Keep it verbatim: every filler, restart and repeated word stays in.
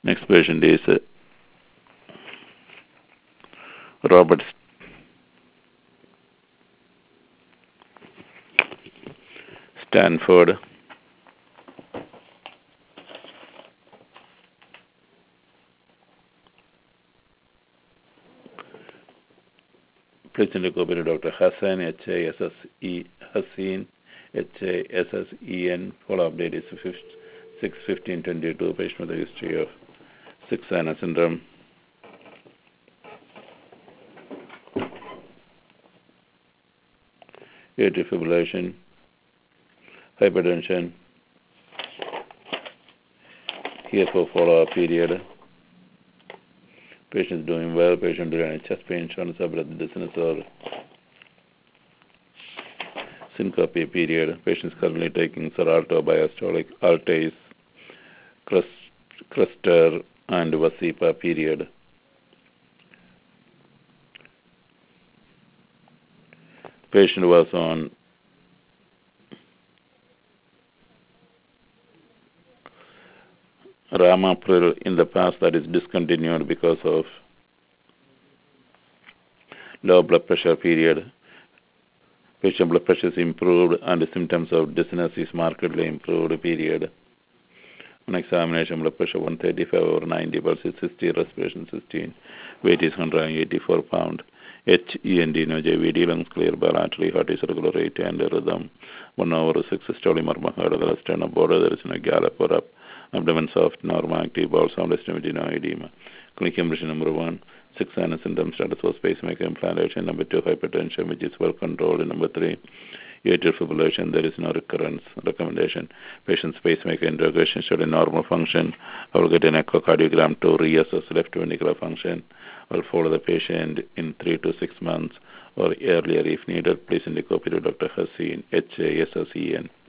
Next patient is uh, Robert Stanford. Patient cooperated Doctor Hassan, H A S S E Hassan, H A S S E N. Follow-up date is six fifteen twenty-two. Patient with a history of Sixana syndrome. Atrial fibrillation, hypertension. Here for follow-up period. Patient is doing well. Patient during chest pain, shortness of breath, dizziness, or syncope period. Patient is currently taking Xarelto, Biastolic, Altace, Crestor, and Vasipa period. Patient was on Ramapril in the past, that is discontinued because of low blood pressure period. Patient blood pressure is improved and the symptoms of dizziness is markedly improved period. On examination, blood pressure one thirty-five over ninety, pulse is sixty, respiration sixteen, weight is one hundred eighty-four pounds. H E N D, no J V D, lungs clear bilaterally, heart is regular rate and rhythm. one over six systolic murmur, heart of the sternum border, there is no gallop or up. Abdomen soft, normal, active, bowel sound, estimate, no edema. Clinical impression number one, six sinus symptoms, status was pacemaker implantation. Number two, hypertension, which is well controlled. And number three, atrial fibrillation, there is no recurrence. Recommendation, patient's pacemaker interrogation showed a normal function. I will get an echocardiogram to reassess left ventricular function. I will follow the patient in three to six months or earlier if needed. Please indicate to Doctor Hassan, H A S S E N.